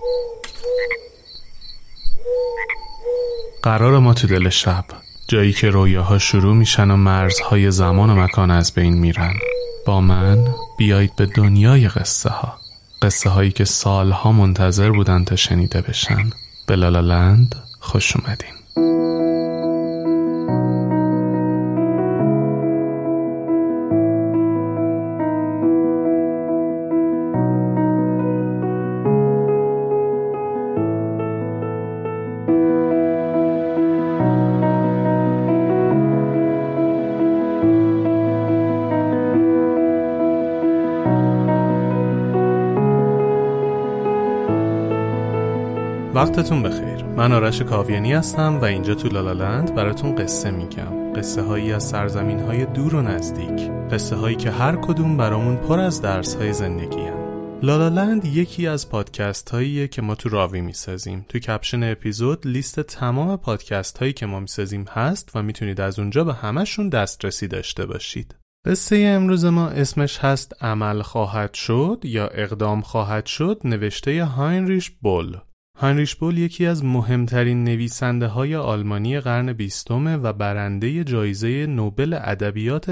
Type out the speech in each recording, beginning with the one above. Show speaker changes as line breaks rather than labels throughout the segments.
قرار ما تو دل شب، جایی که رویاها شروع میشن و مرزهای زمان و مکان از بین میرن. با من بیایید به دنیای قصه ها، قصه هایی که سالها منتظر بودن تا شنیده بشن. به لالالند خوش اومدین. وقتتون بخیر. من آرش کاویانی هستم و اینجا تو لالالند براتون قصه میگم. قصه هایی از سرزمین های دور و نزدیک، قصه هایی که هر کدوم برامون پر از درس های زندگی هن. لالالند یکی از پادکست هاییه که ما تو راوی میسازیم. تو کپشن اپیزود لیست تمام پادکست هایی که ما میسازیم هست و میتونید از اونجا به همشون دسترسی داشته باشید. قصه امروز ما اسمش هست عمل خواهد شد یا اقدام خواهد شد، نوشته هاینریش بول. هاینریش بول یکی از مهمترین نویسنده های آلمانی قرن 20 و برنده جایزه نوبل ادبیات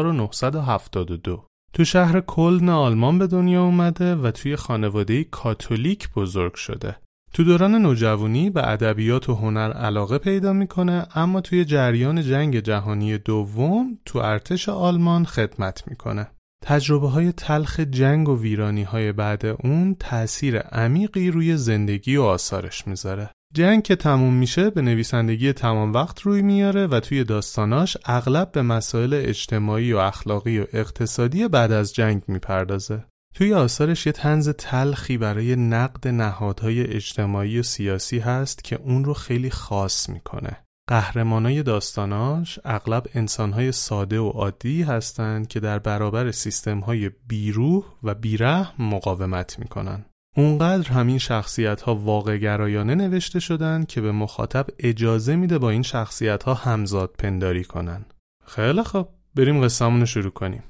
1972. تو شهر کلن آلمان به دنیا اومده و توی خانواده کاتولیک بزرگ شده. تو دوران نوجوانی به ادبیات و هنر علاقه پیدا میکنه، اما توی جریان جنگ جهانی دوم تو ارتش آلمان خدمت میکنه. تجربه های تلخ جنگ و ویرانی های بعد اون تأثیر عمیقی روی زندگی و آثارش میذاره. جنگ که تموم میشه به نویسندگی تمام وقت روی میاره و توی داستاناش اغلب به مسائل اجتماعی و اخلاقی و اقتصادی بعد از جنگ میپردازه. توی آثارش یه طنز تلخی برای نقد نهادهای اجتماعی و سیاسی هست که اون رو خیلی خاص میکنه. قهرمانای داستاناش اغلب انسانهای ساده و عادی هستند که در برابر سیستمهای بیروح و بیرحم مقاومت میکنن. اونقدر همین شخصیت‌ها واقع گرایانه نوشته شدن که به مخاطب اجازه میده با این شخصیت‌ها همزاد پنداری کنن. خیلی خب، بریم قصه‌مون رو شروع کنیم.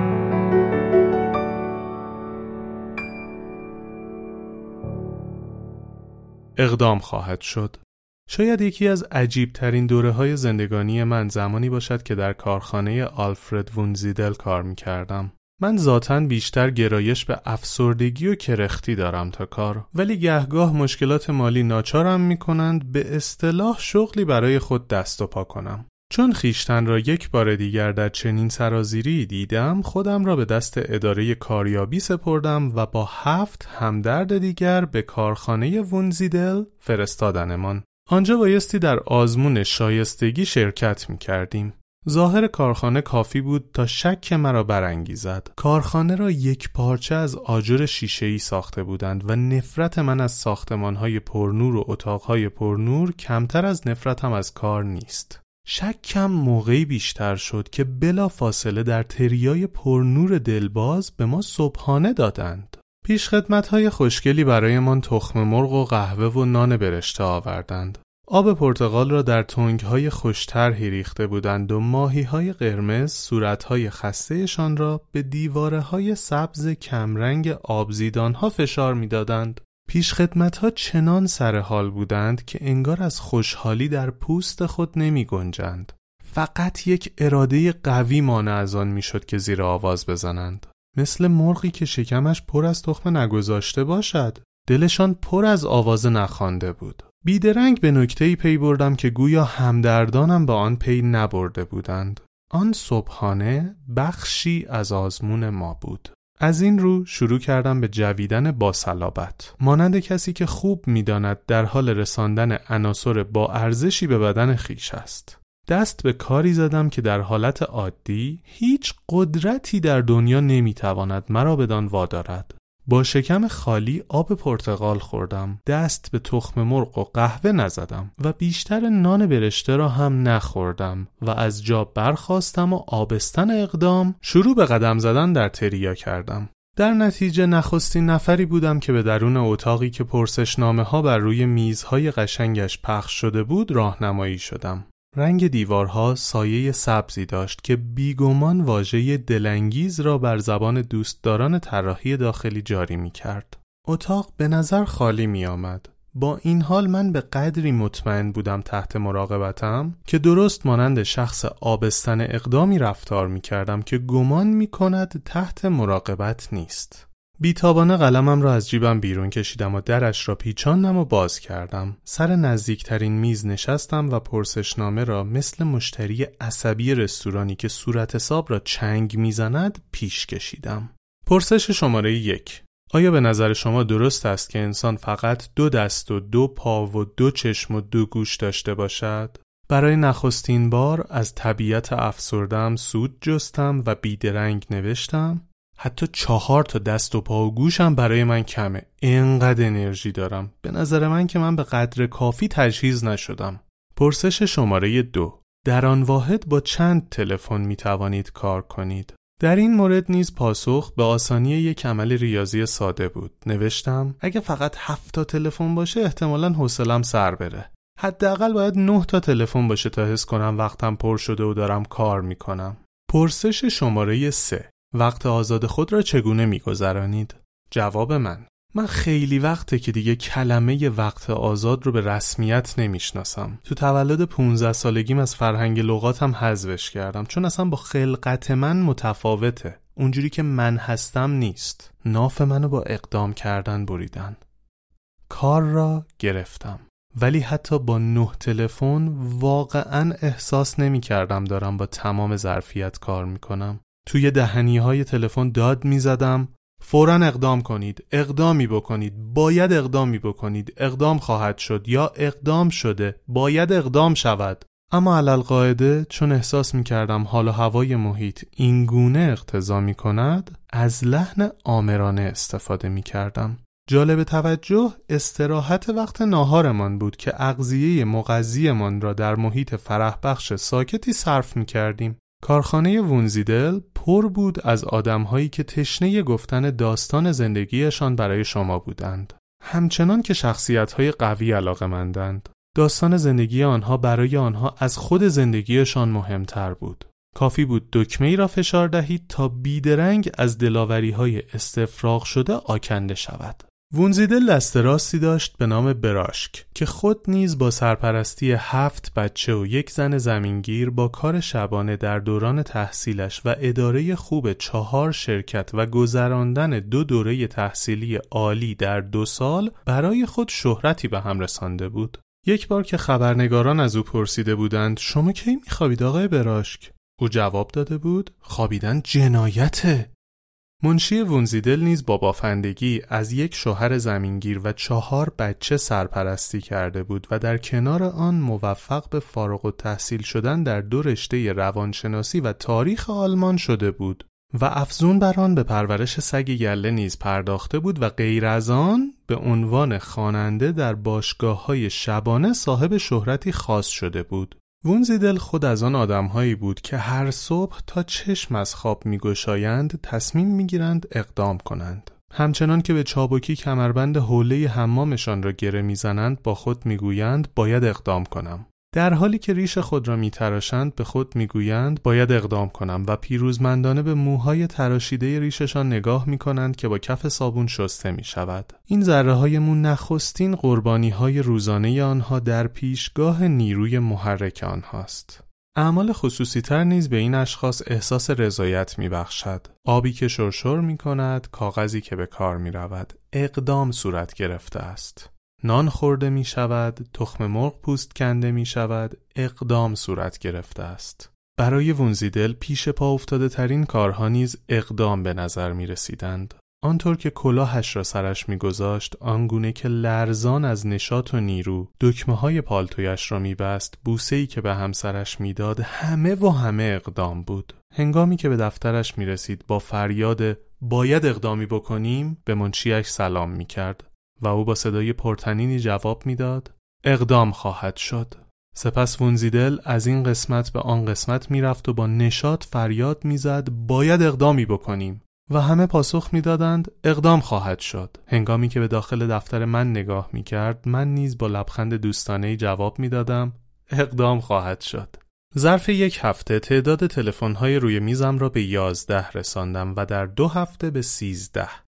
اقدام خواهد شد. شاید یکی از عجیب‌ترین دوره‌های زندگانی من زمانی باشد که در کارخانه آلفرد وون زیدل کار می‌کردم. من ذاتاً بیشتر گرایش به افسردگی و کرختی دارم تا کار، ولی گهگاه مشکلات مالی ناچارم می‌کنند به اصطلاح شغلی برای خود دست و پا کنم. چون خیشتن را یک بار دیگر در چنین سرازیری دیدم، خودم را به دست اداره کاریابی سپردم و با 7 همدرد دیگر به کارخانه وون زیدل فرستادنمان. آنجا بایستی در آزمون شایستگی شرکت می کردیم. ظاهر کارخانه کافی بود تا شک مرا برانگیزد. کارخانه را یک پارچه از آجر شیشه‌ای ساخته بودند و نفرت من از ساختمان‌های پرنور و اتاق‌های پرنور کمتر از نفرتم از کار نیست. شکم موقعی بیشتر شد که بلا فاصله در تریای پرنور دلباز به ما صبحانه دادند. پیشخدمت‌های خوشگلی برایمان تخم مرغ و قهوه و نان برشته آوردند. آب پرتقال را در تنگ‌های خوش‌طرحی ریخته بودند و ماهی‌های قرمز صورت‌های خسته‌شان را به دیواره‌های سبز کمرنگ آبزیدان‌ها فشار می‌دادند. پیشخدمت‌ها چنان سر حال بودند که انگار از خوشحالی در پوست خود نمی‌گنجند. فقط یک اراده قوی مانع از آن می‌شد که زیر آواز بزنند. مثل مرغی که شکمش پر از تخم نگذاشته باشد. دلشان پر از آواز نخوانده بود. بیدرنگ به نکته‌ای پی بردم که گویا همدردانم با آن پی نبرده بودند. آن صبحانه بخشی از آزمون ما بود. از این رو شروع کردم به جویدن با صلابت، مانند کسی که خوب می‌داند در حال رساندن عناصر با ارزشی به بدن خیش است. دست به کاری زدم که در حالت عادی هیچ قدرتی در دنیا نمیتواند مرا بدان وادارد. با شکم خالی آب پرتقال خوردم، دست به تخم مرغ و قهوه نزدم و بیشتر نان برشته را هم نخوردم و از جا برخاستم و آبستن اقدام شروع به قدم زدن در تریا کردم. در نتیجه نخستین نفری بودم که به درون اتاقی که پرسشنامه ها بر روی میزهای قشنگش پخش شده بود راهنمایی شدم. رنگ دیوارها سایه سبزی داشت که بیگمان واژه دلانگیز را بر زبان دوستداران طراحی داخلی جاری می کرد. اتاق به نظر خالی می آمد. با این حال من به قدری مطمئن بودم تحت مراقبتم که درست مانند شخص آبستن اقدامی رفتار می کردم که گمان می کند تحت مراقبت نیست. بیتابانه قلمم را از جیبم بیرون کشیدم و درش را پیچاندم و باز کردم. سر نزدیکترین میز نشستم و پرسشنامه را مثل مشتری عصبی رستورانی که صورت حساب را چنگ میزند پیش کشیدم. پرسش شماره 1: آیا به نظر شما درست است که انسان فقط 2 دست و 2 پا و 2 چشم و 2 گوش داشته باشد؟ برای نخستین بار از طبیعت افسرده‌ام سود جستم و بیدرنگ نوشتم: حتی 4 تا دست و پا و گوشم برای من کمه. اینقدر انرژی دارم. به نظر من که من به قدر کافی تجهیز نشدم. پرسش شماره 2: در آن واحد با چند تلفن می توانید کار کنید؟ در این مورد نیز پاسخ به آسانی یک عمل ریاضی ساده بود. نوشتم اگه فقط 7 تا تلفن باشه احتمالاً حوصله‌ام سر بره. حداقل باید 9 تا تلفن باشه تا حس کنم وقتم پر شده و دارم کار میکنم. پرسش شماره 3: وقت آزاد خود را چگونه میگذرانید؟ جواب من خیلی وقته که دیگه کلمه وقت آزاد رو به رسمیت نمیشناسم. تو تولد 15 سالگیم از فرهنگ لغاتم حذفش کردم چون اصلا با خلقت من متفاوته. اونجوری که من هستم نیست. ناف منو با اقدام کردن بریدن. کار را گرفتم. ولی حتی با 9 تلفن واقعا احساس نمی کردم دارم با تمام ظرفیت کار میکنم. توی دهنیهای تلفن داد می زدم: فوراً اقدام کنید، اقدامی بکنید، باید اقدامی بکنید، اقدام خواهد شد یا اقدام شده، باید اقدام شود. اما علالقاعده چون احساس می کردم حال و هوای محیط این گونه اقتضا می کند، از لحن آمرانه استفاده می کردم. جالب توجه استراحت وقت ناهارمان بود که اغذیه مغذیمان را در محیط فرح بخش ساکتی صرف می کردیم. کارخانه وونزیدل پر بود از آدم‌هایی که تشنه گفتن داستان زندگیشان برای شما بودند. همچنان که شخصیت‌های قوی علاقه‌مندند. داستان زندگی آنها برای آنها از خود زندگیشان مهمتر بود. کافی بود دکمه‌ای را فشار دهید تا بیدرنگ از دلاوری‌های استفراغ شده آکنده شود. وونزیدل دست راستی داشت به نام براشک که خود نیز با سرپرستی 7 بچه و 1 زن زمینگیر با کار شبانه در دوران تحصیلش و اداره خوب 4 شرکت و گذراندن 2 دوره تحصیلی عالی در 2 سال برای خود شهرتی به هم رسانده بود. یک بار که خبرنگاران از او پرسیده بودند شما کی میخوابید آقای براشک؟ او جواب داده بود خوابیدن جنایته. منشی وونزیدل نیز با بافندگی از 1 شوهر زمینگیر و 4 بچه سرپرستی کرده بود و در کنار آن موفق به فارغ التحصیل شدن در 2 رشته روانشناسی و تاریخ آلمان شده بود و افزون بر آن به پرورش سگ گله نیز پرداخته بود و غیر از آن به عنوان خواننده در باشگاه‌های شبانه صاحب شهرتی خاص شده بود. وونزیدل خود از آن آدم‌هایی بود که هر صبح تا چشم از خواب می‌گشایند تصمیم می‌گیرند اقدام کنند. همچنان که به چابکی کمربند حوله حمامشان را گره می‌زنند با خود می‌گویند باید اقدام کنم. در حالی که ریش خود را می‌تراشند به خود می‌گویند باید اقدام کنم و پیروزمندانه به موهای تراشیده ریششان نگاه می‌کنند که با کف صابون شسته می‌شود. این ذره‌های مو نخستین قربانی‌های روزانه آنها در پیشگاه نیروی محرک آنهاست. اعمال خصوصی‌تر نیز به این اشخاص احساس رضایت می‌بخشد. آبی که شرشر می‌کند، کاغذی که به کار می‌رود. اقدام صورت گرفته است. نان خورده می شود، تخم مرغ پوست کنده می شود، اقدام صورت گرفته است. برای وونزیدل پیش پا افتاده ترین کارها نیز اقدام به نظر می رسیدند. آنطور که کلاهش را سرش می گذاشت، آنگونه که لرزان از نشاط و نیرو دکمه های پالتویش را می بست، بوسه‌ای که به همسرش می داد، همه و همه اقدام بود. هنگامی که به دفترش می رسید با فریاد باید اقدامی بکنیم به منشیش سلام می کرد. و او با صدای پرطنینی جواب میداد اقدام خواهد شد. سپس وونزیدل از این قسمت به آن قسمت میرفت و با نشاط فریاد میزد باید اقدامی بکنیم و همه پاسخ میدادند اقدام خواهد شد. هنگامی که به داخل دفتر من نگاه میکرد من نیز با لبخند دوستانه‌ای جواب میدادم اقدام خواهد شد. ظرف 1 هفته تعداد تلفن‌های روی میزم را به 11 رساندم و در 2 هفته به 13.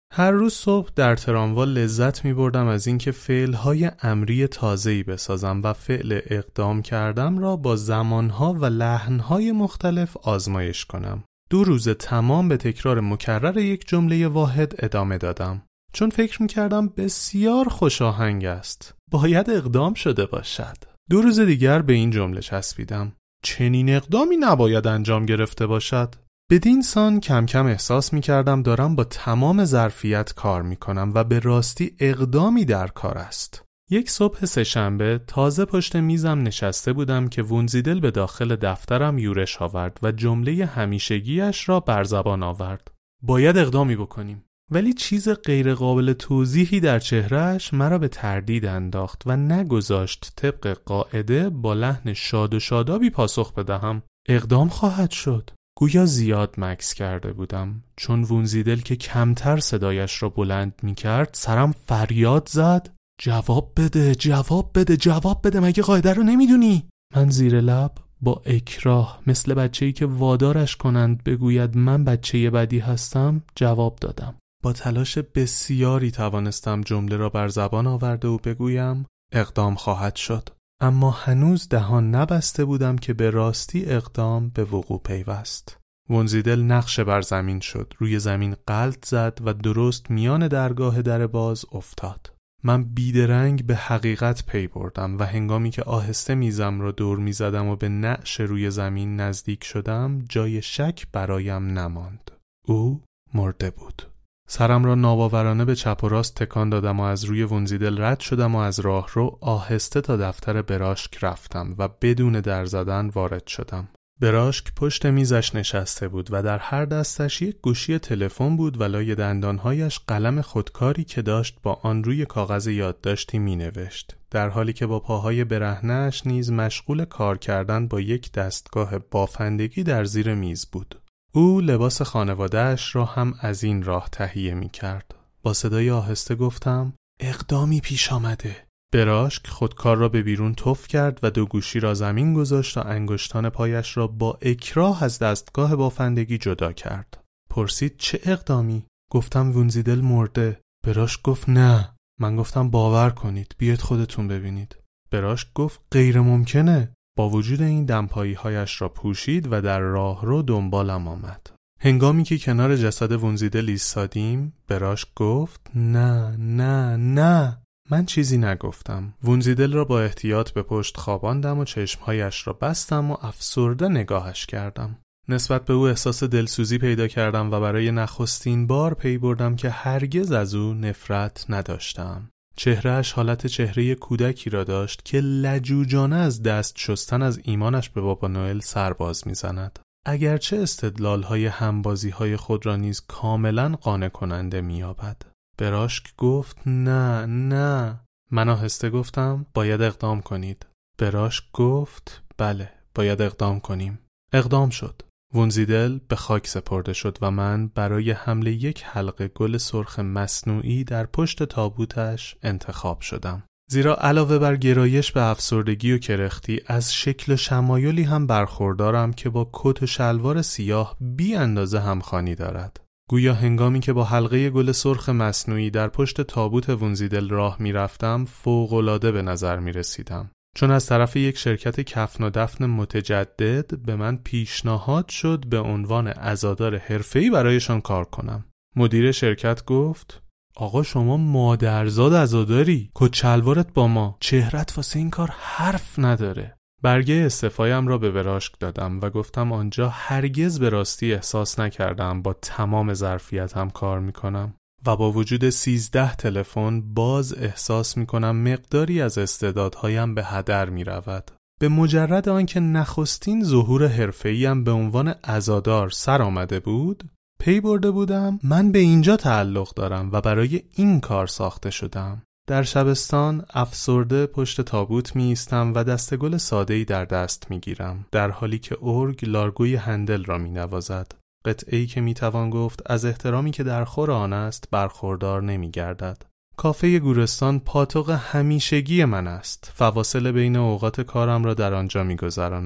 هر روز صبح در تراموا لذت می بردم از اینکه فعل‌های امری تازه‌ای بسازم و فعل اقدام کردم را با زمانها و لحن‌های مختلف آزمایش کنم. 2 روز تمام به تکرار مکرر یک جمله واحد ادامه دادم. چون فکر می کردم بسیار خوشاهنگ است. باید اقدام شده باشد. 2 روز دیگر به این جمله چسبیدم. چنین اقدامی نباید انجام گرفته باشد. بدین سان کم کم احساس می کردم دارم با تمام ظرفیت کار می کنم و به راستی اقدامی در کار است. یک صبح سه‌شنبه تازه پشت میزم نشسته بودم که وونزیدل به داخل دفترم یورش آورد و جمله همیشگیش را بر زبان آورد. باید اقدامی بکنیم. ولی چیز غیر قابل توضیحی در چهرهش مرا به تردید انداخت و نگذاشت طبق قاعده با لحن شاد و شادابی پاسخ بدهم. اقدام خواهد شد. گویا زیاد مکث کرده بودم، چون وونزیدل که کمتر صدایش را بلند می کرد سرم فریاد زد. جواب بده، جواب بده، جواب بده، مگه قاعده رو نمیدونی؟ من زیر لب با اکراه مثل بچه‌ای که وادارش کنند بگوید من بچه بدی هستم جواب دادم. با تلاش بسیاری توانستم جمله را بر زبان آورده و بگویم اقدام خواهد شد. اما هنوز دهان نبسته بودم که به راستی اقدام به وقوع پیوست. وونزیدل نقش بر زمین شد، روی زمین غلط زد و درست میان درگاه در باز افتاد. من بیدرنگ به حقیقت پی بردم و هنگامی که آهسته میزم را دور میزدم و به نعش روی زمین نزدیک شدم جای شک برایم نماند. او مرده بود. سرم را ناباورانه به چپ و راست تکان دادم و از روی وونزیدل رد شدم و از راهرو آهسته تا دفتر براشک رفتم و بدون در زدن وارد شدم. براشک پشت میزش نشسته بود و در هر دستش یک گوشی تلفن بود و لای دندانهایش قلم خودکاری که داشت با آن روی کاغذ یادداشتی مینوشت، در حالی که با پاهای برهنه‌اش نیز مشغول کار کردن با یک دستگاه بافندگی در زیر میز بود. او لباس خانواده‌اش را هم از این راه تهیه می کرد. با صدای آهسته گفتم اقدامی پیش آمده. براشک خودکار را به بیرون تف کرد و 2 گوشی را زمین گذاشت و انگشتان پایش را با اکراه از دستگاه بافندگی جدا کرد. پرسید چه اقدامی؟ گفتم وونزیدل مرده. براشک گفت نه. من گفتم باور کنید، بیاید خودتون ببینید. براشک گفت غیر ممکنه. با وجود این دمپایی هایش را پوشید و در راه رو دنبالم آمد. هنگامی که کنار جسد وونزیدل ایستادیم، براشک گفت نه نه نه. من چیزی نگفتم. وونزیدل را با احتیاط به پشت خواباندم و چشمهایش را بستم و افسرده نگاهش کردم. نسبت به او احساس دلسوزی پیدا کردم و برای نخستین بار پی بردم که هرگز از او نفرت نداشتم. چهرهش حالت چهره کودکی را داشت که لجوجانه از دست شستن از ایمانش به بابا نوئل سرباز می‌زند. اگرچه استدلال‌های همبازی‌های خود را نیز کاملاً قانع کننده می‌یابد. براشک گفت نه نه. من آهسته گفتم باید اقدام کنید. براشک گفت بله، باید اقدام کنیم. اقدام شد. وونزیدل به خاک سپرده شد و من برای حمل یک حلقه گل سرخ مصنوعی در پشت تابوتش انتخاب شدم. زیرا علاوه بر گرایش به افسردگی و کرختی، از شکل و شمایلی هم برخوردارم که با کت و شلوار سیاه بی اندازه همخوانی دارد. گویا هنگامی که با حلقه گل سرخ مصنوعی در پشت تابوت وونزیدل راه می رفتم فوق‌العاده به نظر می رسیدم. چون از طرف یک شرکت کفن و دفن متجدد به من پیشنهاد شد به عنوان عزادار حرفه‌ای برایشان کار کنم. مدیر شرکت گفت آقا شما مادرزاد عزاداری، کت شلوارت با ما، چهرت واسه این کار حرف نداره. برگه استعفایم را به براشک دادم و گفتم آنجا هرگز به راستی احساس نکردم با تمام ظرفیتم کار میکنم و با وجود 13 تلفن باز احساس میکنم مقداری از استعدادهایم به هدر میرود. به مجرد آنکه نخستین ظهور حرفه‌ایم به عنوان عزادار سر آمده بود، پی برده بودم من به اینجا تعلق دارم و برای این کار ساخته شدم. در شبستان افسرده پشت تابوت می ایستم و دسته گل ساده‌ای در دست می گیرم، در حالی که ارگ لارگوی هندل را می نوازد. قطعه‌ای که می توان گفت از احترامی که در خور آن است برخوردار نمی گردد. کافه گورستان پاتوق همیشگی من است. فواصل بین اوقات کارم را در آنجا می گذرانم.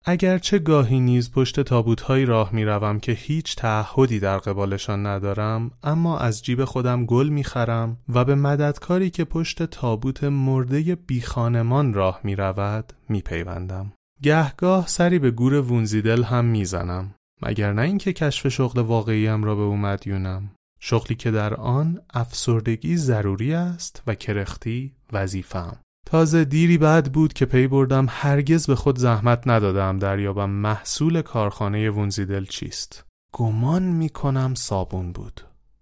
اگرچه گاهی نیز پشت تابوت‌هایی راه می‌روم که هیچ تعهدی در قبالشان ندارم، اما از جیب خودم گل می‌خرم و به مددکاری که پشت تابوت مرده بیخانمان راه می‌رود می‌پیوندم. گهگاه سری به گور وونزیدل هم می‌زنم، مگر نه اینکه کشف شغل واقعیم را به او مدیونم. شغلی که در آن افسردگی ضروری است و کرختی وظیفه‌ام. تازه دیری بعد بود که پی بردم هرگز به خود زحمت ندادم دریابم محصول کارخانه وونزیدل چیست. گمان میکنم صابون بود.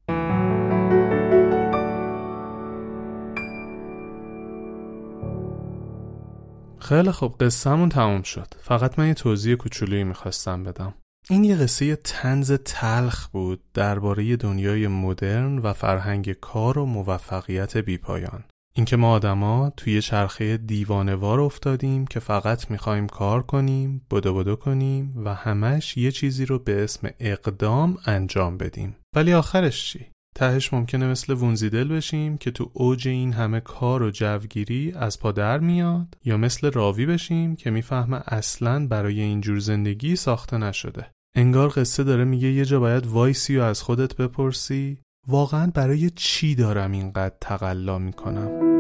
خیلی خوب، قصه‌مون تموم شد. فقط من یه توضیح کوچولویی میخواستم بدم. این یه قصه طنز تلخ بود درباره دنیای مدرن و فرهنگ کار و موفقیت بیپایان. اینکه ما آدما توی چرخه دیوانه‌وار افتادیم که فقط می‌خوایم کار کنیم، بدو کنیم و همش یه چیزی رو به اسم اقدام انجام بدیم. ولی آخرش چی؟ تهش ممکنه مثل وونزیدل بشیم که تو اوج این همه کار و جوگیری از پا در میاد، یا مثل راوی بشیم که میفهمه اصلاً برای اینجور زندگی ساخته نشده. انگار قصه داره میگه یه جا باید وایسی و از خودت بپرسی واقعاً برای چی دارم اینقدر تقلا میکنم؟